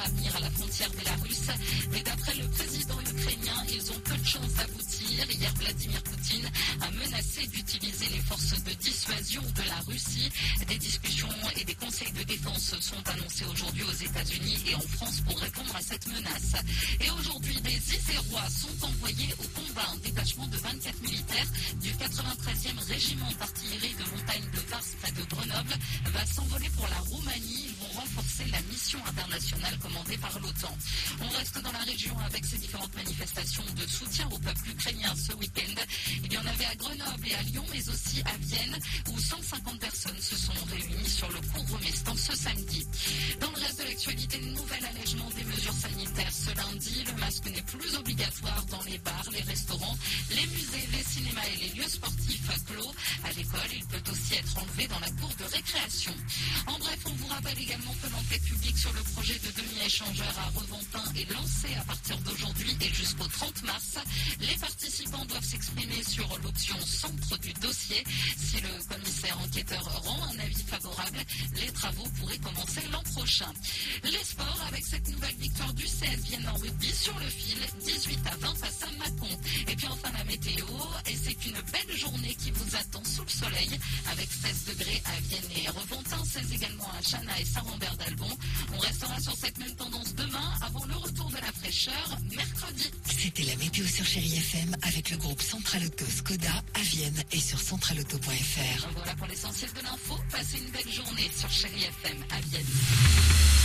l'avenir à la frontière bélarusse. Mais d'après le président ukrainien, ils ont peu de chances d'aboutir. Hier, Vladimir Poutine a menacé d'utiliser les forces de dissuasion de la Russie. Des discussions et des conseils de défense sont annoncés aujourd'hui aux États-Unis et en France pour répondre à cette menace. Et aujourd'hui, des Isérois sont envoyés au combat. Un détachement de 24 militaires du 93e régiment d'artillerie de montagne de Vars près de Grenoble va s'envoler pour la Roumanie. Ils vont renforcer la mission internationale commandée par l'OTAN. On reste dans la région avec ces différentes manifestations de soutien au peuple ukrainien ce week-end. Il y en avait à Grenoble et à Lyon, mais aussi à Vienne, où 150 personnes se sont réunies sur le cours Mestan ce samedi. Dans le reste de l'actualité, nouvel allègement des mesures sanitaires ce lundi. Le masque n'est plus obligatoire dans les bars, les restaurants, les musées, les cinémas et les lieux sportifs clos. À l'école, il peut aussi être enlevé dans la cour de récréation. En bref, on vous rappelle également que l'enquête publique sur le projet de demi-échangeur à Reventin est lancée à partir d'aujourd'hui et jusqu'au 30 mars. Les participants doivent s'exprimer sur l'option centre du dossier. Si le commissaire enquêteur rend un avis favorable, les travaux pourraient commencer l'an prochain. Les sports avec cette nouvelle victoire du CS Vienne en rugby sur le fil, 18-20 face à Mâcon. Et puis enfin la météo, et c'est une belle journée qui vous attend sous le soleil avec 16 degrés à Vienne et Reventin, 16 également à Chana et Saint-Rambert d'Albon. On restera sur cette même tendance demain avant le retour de la fraîcheur mercredi. C'était la météo sur Chérie FM avec le groupe Central Auto Skoda à Vienne et sur centralauto.fr. Voilà pour l'essentiel de l'info. Passez une belle journée sur Chérie FM à Vienne.